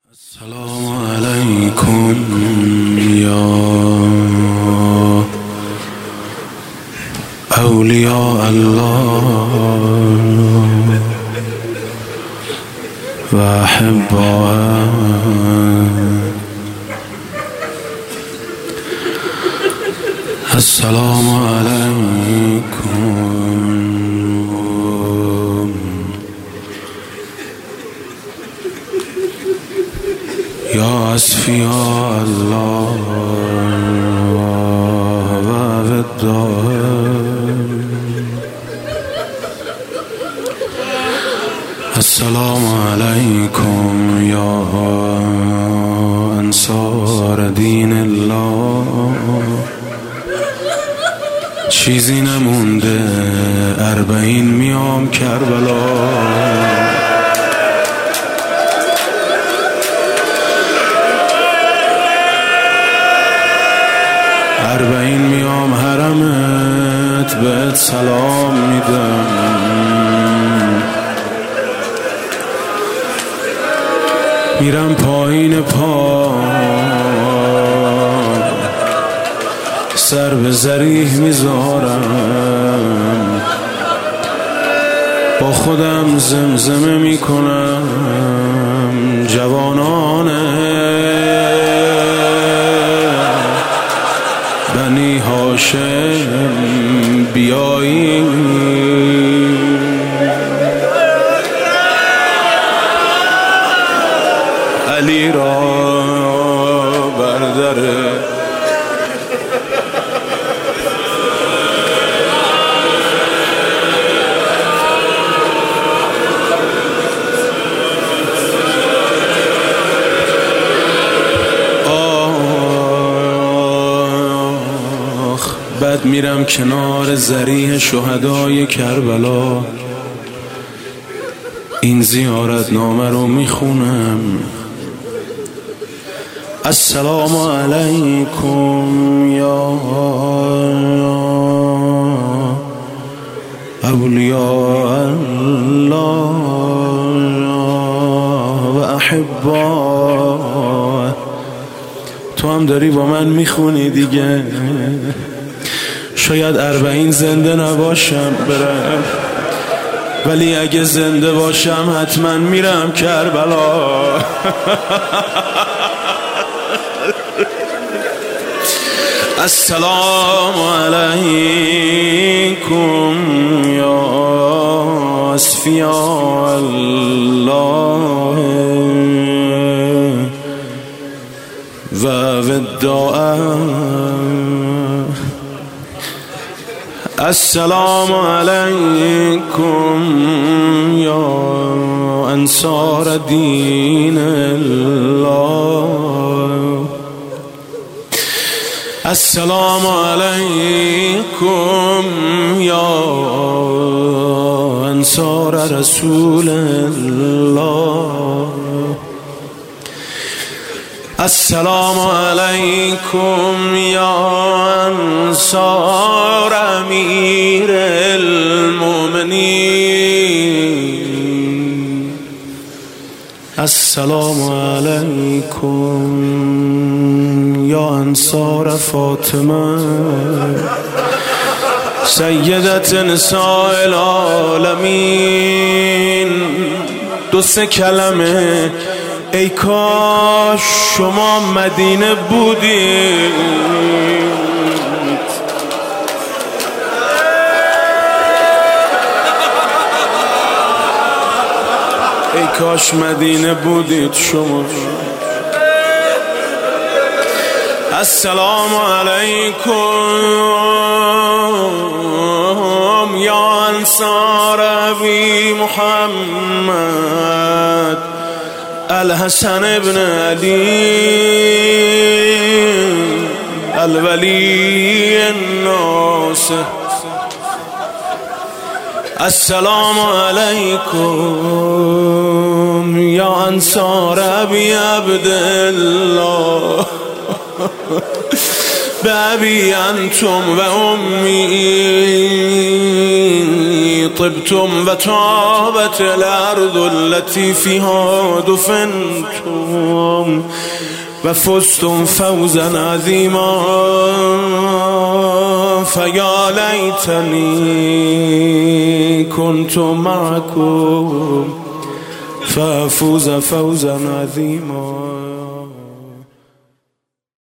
السلام علیکم یا اولیاء الله و احباءه. السلام علیکم یا اصفیاء الله و وداعه. السلام علیکم یا انصار دین الله. چیزی نمونده 40 میام کربلا. 40 میام حرمت بهت سلام میدم. میرم پایین پا سر به ذریح میذارم. با خودم زمزمه میکنم جوانانه بنی هاشم بیایی. علی را برداره بعد میرم کنار ذریح شهدای کربلا. این زیارت نامه رو میخونم. السلام علیکم یا اولیاء الله و احباء. تو هم داری با من میخونی دیگه. شاید 40 زنده نباشم برم، ولی اگه زنده باشم حتما میرم کربلا. السلام علیکم یا اصفیاء الله و وداعه. السلام علیکم یا انصار دین الله. السلام علیکم یا انصار رسول الله. السلام علیکم یا انصار امیر المؤمنین. السلام علیکم یا انصار فاطمه سیدت نساء العالمین. 2-3 کلمه ای کاش شما مدینه بودید. ای کاش مدینه بودید شما. السلام علیکم یا انصار ابی محمد الحسن ابن علی الولی الناصر. السلام علیکم یا انصار ابی عبدالله بابی انتم و امی طبتم و طابت الارض التي فيها دفنتم. و فزتم فوزا عظیما فیا لیتنی کنت معکم فافوز فوزا عظیما.